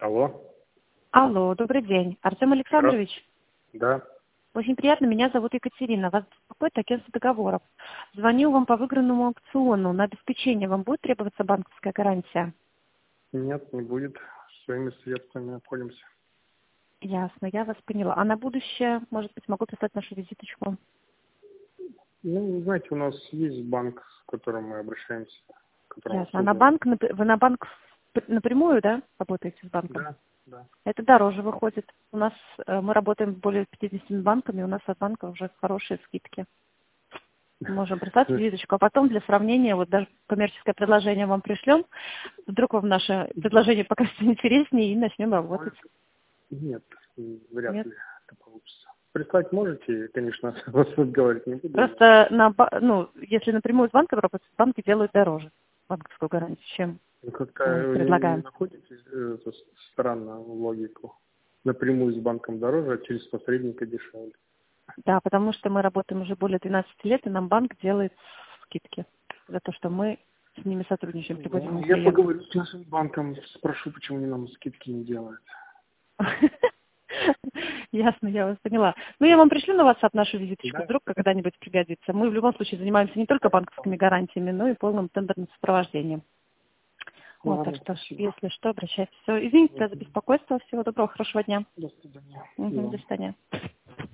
Алло. Алло, добрый день. Артем Александрович? Да. Очень приятно, меня зовут Екатерина. Вас беспокоит агентство договоров. Звоню вам по выигранному аукциону. На обеспечение вам будет требоваться банковская гарантия? Нет, не будет. Своими средствами обходимся. Ясно, я вас поняла. А на будущее, может быть, могу прислать нашу визиточку? Ну, знаете, у нас есть банк, с которым мы обращаемся. Ясно. А на банк, вы на банк напрямую, да, работаете с банком? Да, да. Это дороже выходит. У нас, мы работаем с более 50 банками, у нас от банка уже хорошие скидки. Можем прислать визиточку, а потом для сравнения, вот даже коммерческое предложение вам пришлем, вдруг вам наше предложение покажется интереснее и начнем работать. Нет, вряд Нет? ли это получится. Прислать можете, конечно, вас говорить не буду. Просто, если напрямую с банком работать, банки делают дороже банковскую гарантию, чем Как-то мы не предлагаем. находите странно логику. Напрямую с банком дороже, а через посредника дешевле. Да, потому что мы работаем уже более 12 лет, и нам банк делает скидки за то, что мы с ними сотрудничаем, приводим им Я клиентов. поговорю с нашим банком, спрошу, почему они нам скидки не делают. Ясно, я вас поняла. Ну, я вам пришлю на WhatsApp нашу визиточку, Да? вдруг когда-нибудь пригодится. Мы в любом случае занимаемся не только банковскими гарантиями, но и полным тендерным сопровождением. Вот, так Ладно, что, спасибо. если что, обращайтесь. Все, извините за беспокойство. Всего доброго, хорошего дня. До свидания. До свидания.